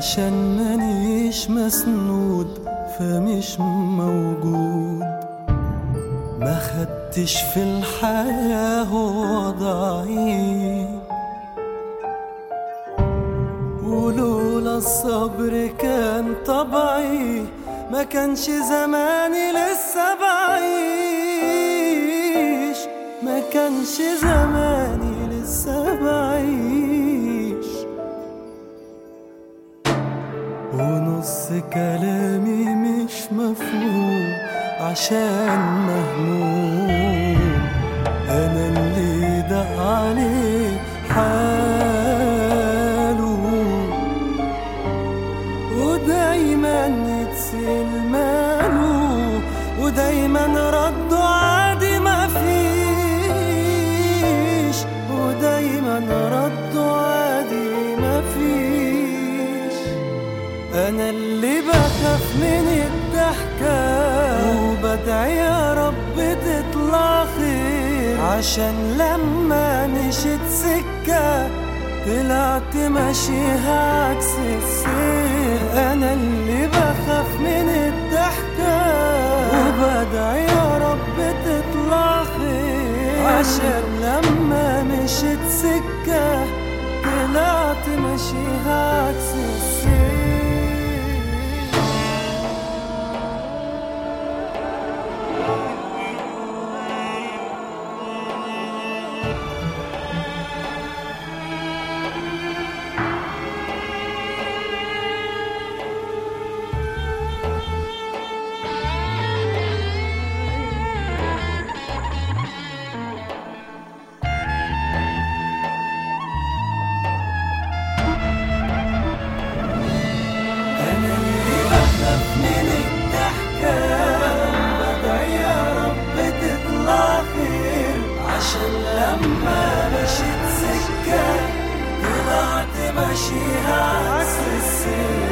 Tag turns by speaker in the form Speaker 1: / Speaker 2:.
Speaker 1: عشان مانيش مسنود فمش موجود. ما خدتش في الحياة وضعي، ولولا الصبر كان طبعي ما كانش زماني لسه بعيش، ما كانش زماني لسه بعيش. ونص كلامي مش مفهوم عشان مهموم، أنا اللي دق عليه حاله، ودايما يتسأل ماله، ودايما رده عادي مفيش، ودايما رده عادي مفيش. أنا اللي بخاف من الضحكة وبدعي يا رب تطلع خير، عشان لما مشيت سكة طلعت ماشيها عكس السير. أنا اللي بخاف من الضحكة وبدعي يا رب تطلع خير، عشان لما مشيت سكة طلعت ماشيها عكس السير. من الضحكة بدعي يا رب تطلع خير، عشان لما مشيت سكة طلعت ماشيها عكس السير.